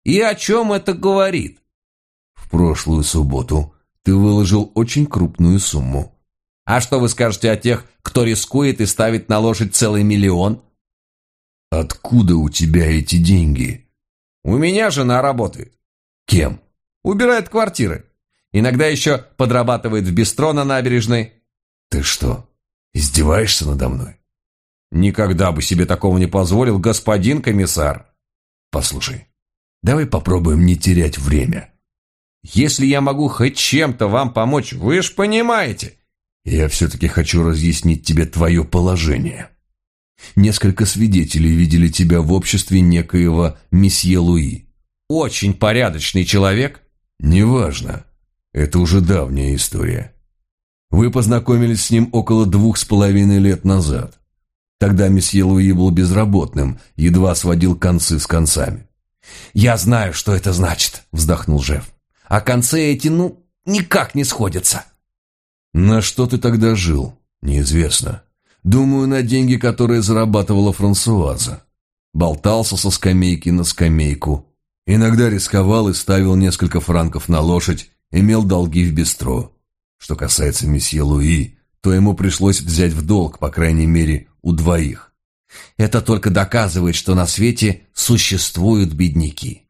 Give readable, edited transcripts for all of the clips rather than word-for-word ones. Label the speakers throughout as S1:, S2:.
S1: И о чем это говорит?
S2: В прошлую субботу ты выложил очень крупную сумму.
S1: А что вы скажете о тех, кто рискует и ставит на лошадь целый миллион?
S2: Откуда у тебя эти деньги?
S1: У меня жена работает.
S2: Кем?
S1: Убирает квартиры. Иногда еще подрабатывает в бистро на набережной.
S2: Ты что, издеваешься надо мной?
S1: Никогда бы себе такого не позволил, господин комиссар.
S2: Послушай, давай попробуем не терять время.
S1: Если я могу хоть чем-то вам помочь, вы ж понимаете.
S2: Я все-таки хочу разъяснить тебе твое положение. Несколько свидетелей видели тебя в обществе некоего месье Луи.
S1: Очень порядочный человек.
S2: Неважно. Это уже давняя история. Вы познакомились с ним около 2,5 лет назад. Тогда месье Луи был безработным, едва сводил концы с концами.
S1: «Я знаю, что это значит», — вздохнул Жеф. «А концы эти, никак не сходятся».
S2: На что ты тогда жил? Неизвестно. Думаю, на деньги, которые зарабатывала Франсуаза. Болтался со скамейки на скамейку. Иногда рисковал и ставил несколько франков на лошадь, имел долги в бистро. Что касается месье Луи, то ему пришлось взять в долг, по крайней мере, у двоих.
S1: Это только доказывает, что на свете существуют бедняки.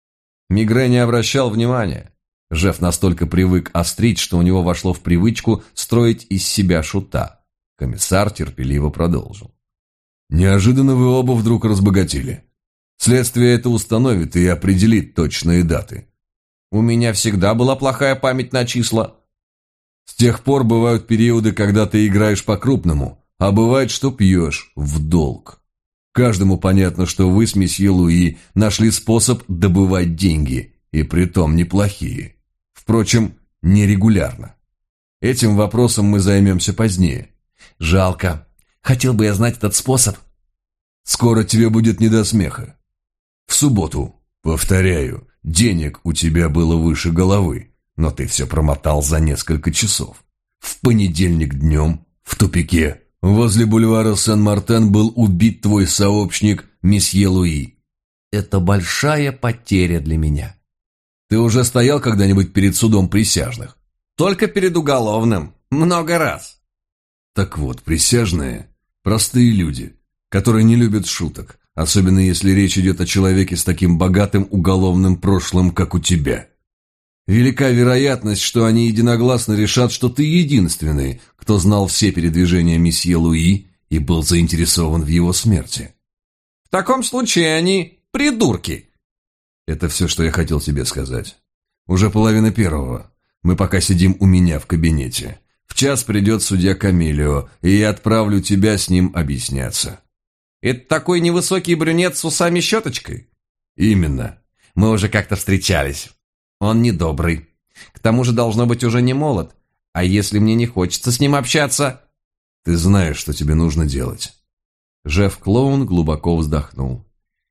S2: Мигре не обращал внимания. Жеф настолько привык острить, что у него вошло в привычку строить из себя шута. Комиссар терпеливо продолжил. Неожиданно вы оба вдруг разбогатели. Следствие это установит и определит точные даты.
S1: У меня всегда была плохая память на числа.
S2: С тех пор бывают периоды, когда ты играешь по-крупному, а бывает, что пьешь в долг. Каждому понятно, что вы с месье Луи нашли способ добывать деньги, и притом неплохие. Впрочем, нерегулярно. Этим вопросом мы займемся позднее.
S1: Жалко. Хотел бы я знать этот способ.
S2: Скоро тебе будет не до смеха. В субботу, повторяю, денег у тебя было выше головы, но ты все промотал за несколько часов. В понедельник днем, в тупике, возле бульвара Сен-Мартен был убит твой сообщник месье Луи.
S1: Это большая потеря для меня.
S2: Ты уже стоял когда-нибудь перед судом присяжных?
S1: Только перед уголовным. Много раз.
S2: Так вот, присяжные – простые люди, которые не любят шуток, особенно если речь идет о человеке с таким богатым уголовным прошлым, как у тебя. Велика вероятность, что они единогласно решат, что ты единственный, кто знал все передвижения месье Луи и был заинтересован в его смерти.
S1: В таком случае они придурки.
S2: Это все, что я хотел тебе сказать. Уже 1:30. Мы пока сидим у меня в кабинете. В час придет судья Камелио, и я отправлю тебя с ним объясняться.
S1: Это такой невысокий брюнет с усами-щеточкой?
S2: Именно.
S1: Мы уже как-то встречались. Он недобрый. К тому же должно быть уже не молод. А если мне не хочется с ним общаться?
S2: Ты знаешь, что тебе нужно делать. Жеф-клоун глубоко вздохнул.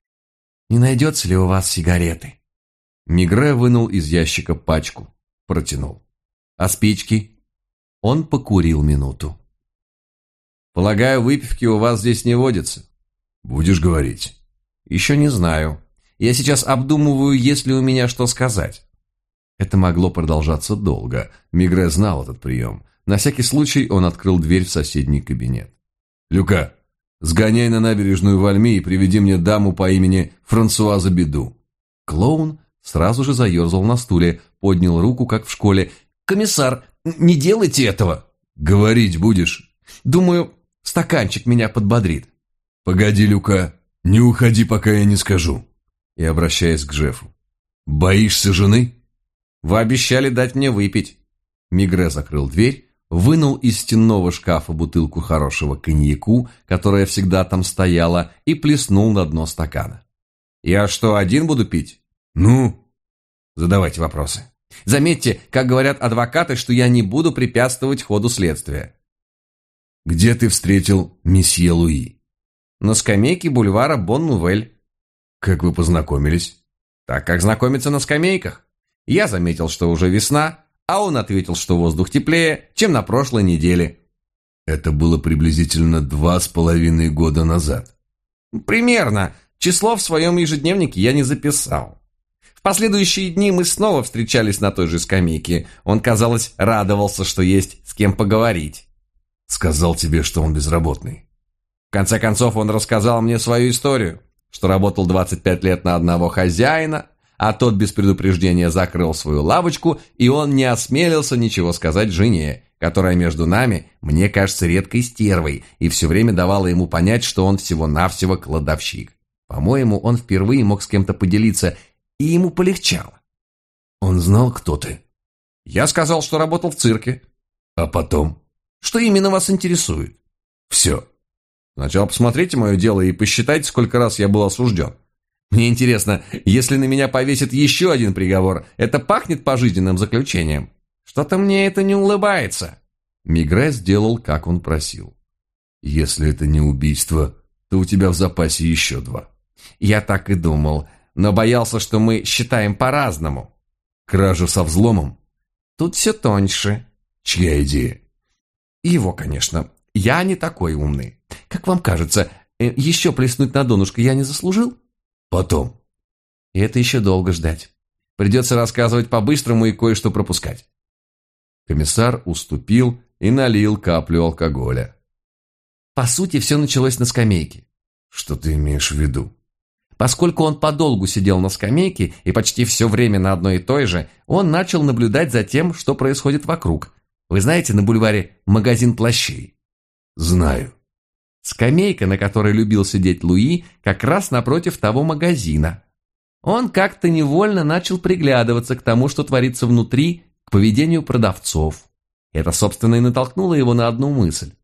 S1: Не найдется ли у вас сигареты?
S2: Мигре вынул из ящика пачку. Протянул.
S1: А спички?
S2: Он покурил минуту.
S1: Полагаю, выпивки у вас здесь не водится?
S2: Будешь говорить?
S1: Еще не знаю. Я сейчас обдумываю, есть ли у меня что сказать.
S2: Это могло продолжаться долго. Мигре знал этот прием. На всякий случай он открыл дверь в соседний кабинет. «Люка, сгоняй на набережную Вальми и приведи мне даму по имени Франсуаза Биду».
S1: Клоун сразу же заерзал на стуле, поднял руку, как в школе. «Комиссар, не делайте этого!»
S2: «Говорить будешь?»
S1: «Думаю, стаканчик меня подбодрит».
S2: «Погоди, Люка, не уходи, пока я не скажу». И обращаясь к Жефу. «Боишься жены?»
S1: «Вы обещали дать мне выпить».
S2: Мигре закрыл дверь, вынул из стенного шкафа бутылку хорошего коньяку, которая всегда там стояла, и плеснул на дно стакана.
S1: «Я что, один буду пить?»
S2: «Ну?»
S1: «Задавайте вопросы. Заметьте, как говорят адвокаты, что я не буду препятствовать ходу следствия».
S2: «Где ты встретил месье Луи?»
S1: «На скамейке бульвара Бон-Нувель».
S2: «Как вы познакомились?»
S1: «Так, как знакомиться на скамейках. Я заметил, что уже весна, а он ответил, что воздух теплее, чем на прошлой неделе».
S2: «Это было приблизительно 2,5 года назад».
S1: «Примерно. Число в своем ежедневнике я не записал. последующие дни мы снова встречались на той же скамейке. Он, казалось, радовался, что есть с кем поговорить.
S2: Сказал тебе, что он безработный.
S1: В конце концов, он рассказал мне свою историю, что работал 25 лет на одного хозяина, а тот без предупреждения закрыл свою лавочку, и он не осмелился ничего сказать жене, которая между нами, мне кажется, редкой стервой, и все время давала ему понять, что он всего-навсего кладовщик. По-моему, он впервые мог с кем-то поделиться, и ему полегчало.
S2: Он знал, кто ты?
S1: Я сказал, что работал в цирке.
S2: А потом?
S1: Что именно вас интересует?
S2: Все.
S1: Сначала посмотрите мое дело и посчитайте, сколько раз я был осужден. Мне интересно, если на меня повесит еще один приговор, это пахнет пожизненным заключением? Что-то мне это не улыбается.
S2: Мигре сделал, как он просил. Если это не убийство, то у тебя в запасе еще 2.
S1: Я так и думал, но боялся, что мы считаем по-разному.
S2: Кража со взломом?
S1: Тут все тоньше.
S2: Чья идея?
S1: Его, конечно. Я не такой умный. Как вам кажется, еще плеснуть на донышко я не заслужил?
S2: Потом.
S1: И это еще долго ждать. Придется рассказывать по-быстрому и кое-что пропускать.
S2: Комиссар уступил и налил каплю алкоголя.
S1: По сути, все началось на скамейке.
S2: Что ты имеешь в виду?
S1: Поскольку он подолгу сидел на скамейке и почти все время на одной и той же, он начал наблюдать за тем, что происходит вокруг. Вы знаете, на бульваре магазин плащей?
S2: Знаю.
S1: Скамейка, на которой любил сидеть Луи, как раз напротив того магазина. Он как-то невольно начал приглядываться к тому, что творится внутри, к поведению продавцов. Это, собственно, и натолкнуло его на одну мысль.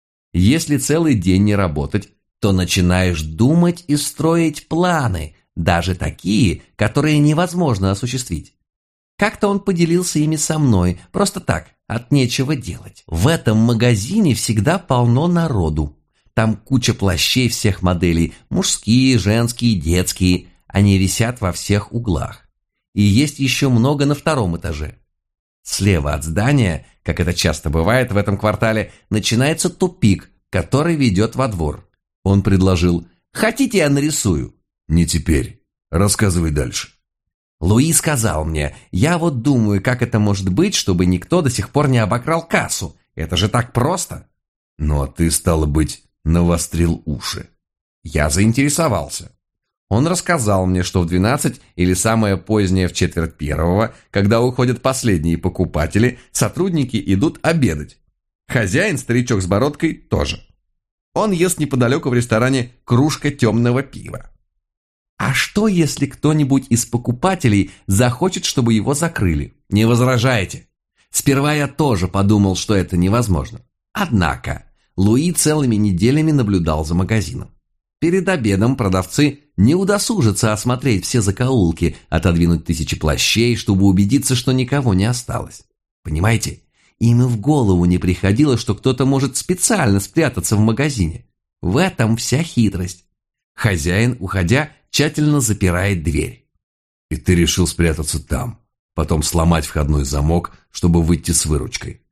S1: Если целый день не работать, то начинаешь думать и строить планы, даже такие, которые невозможно осуществить. Как-то он поделился ими со мной, просто так, от нечего делать. В этом магазине всегда полно народу. Там куча плащей всех моделей, мужские, женские, детские. Они висят во всех углах. И есть еще много на 2-м этаже. Слева от здания, как это часто бывает в этом квартале, начинается тупик, который ведет во двор. Он предложил: «Хотите, я нарисую?»
S2: «Не теперь. Рассказывай дальше».
S1: Луи сказал мне: «Я вот думаю, как это может быть, чтобы никто до сих пор не обокрал кассу. Это же так просто».
S2: «Ну а ты, стало быть, навострил уши».
S1: Я заинтересовался. Он рассказал мне, что в 12 или самое позднее в 1:45, когда уходят последние покупатели, сотрудники идут обедать. Хозяин, старичок с бородкой, тоже. Он ест неподалеку в ресторане кружка темного пива. А что, если кто-нибудь из покупателей захочет, чтобы его закрыли? Не возражаете? Сперва я тоже подумал, что это невозможно. Однако Луи целыми неделями наблюдал за магазином. Перед обедом продавцы не удосужатся осмотреть все закоулки, отодвинуть 1000 плащей, чтобы убедиться, что никого не осталось. Понимаете? Им и в голову не приходило, что кто-то может специально спрятаться в магазине. В этом вся хитрость. Хозяин, уходя, тщательно запирает дверь.
S2: И ты решил спрятаться там, потом сломать входной замок, чтобы выйти с выручкой.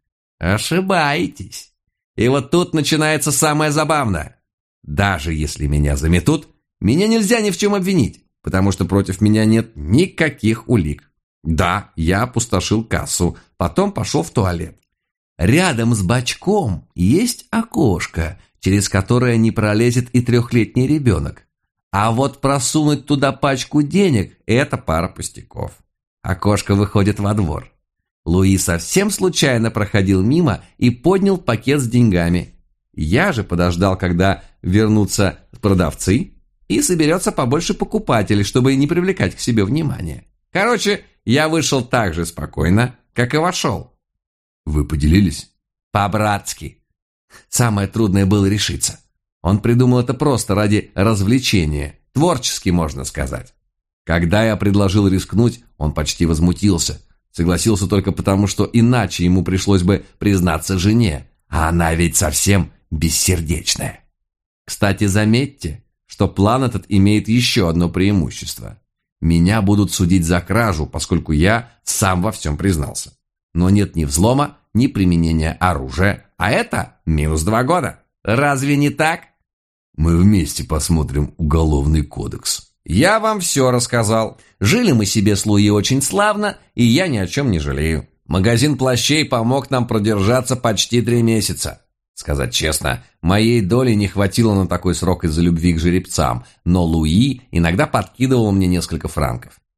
S1: Ошибаетесь. И вот тут начинается самое забавное. Даже если меня заметут, меня нельзя ни в чем обвинить, потому что против меня нет никаких улик. Да, я опустошил кассу, потом пошел в туалет. Рядом с бачком есть окошко, через которое не пролезет и 3-летний ребенок. А вот просунуть туда пачку денег – это пара пустяков. Окошко выходит во двор. Луи совсем случайно проходил мимо и поднял пакет с деньгами. Я же подождал, когда вернутся продавцы и соберется побольше покупателей, чтобы не привлекать к себе внимания. Короче, я вышел так же спокойно, как и вошел.
S2: Вы поделились?
S1: По-братски. Самое трудное было решиться. Он придумал это просто ради развлечения, творчески, можно сказать. Когда я предложил рискнуть, он почти возмутился. Согласился только потому, что иначе ему пришлось бы признаться жене, а она ведь совсем бессердечная. Кстати, заметьте, что план этот имеет еще одно преимущество. Меня будут судить за кражу, поскольку я сам во всем признался. Но нет ни взлома, ни применения оружия, а это минус 2 года. Разве не так?
S2: Мы вместе посмотрим Уголовный кодекс.
S1: Я вам все рассказал. Жили мы себе с Луи очень славно, и я ни о чем не жалею. Магазин плащей помог нам продержаться почти 3 месяца. Сказать честно, моей доли не хватило на такой срок из-за любви к жеребцам, но Луи иногда подкидывал мне несколько франков.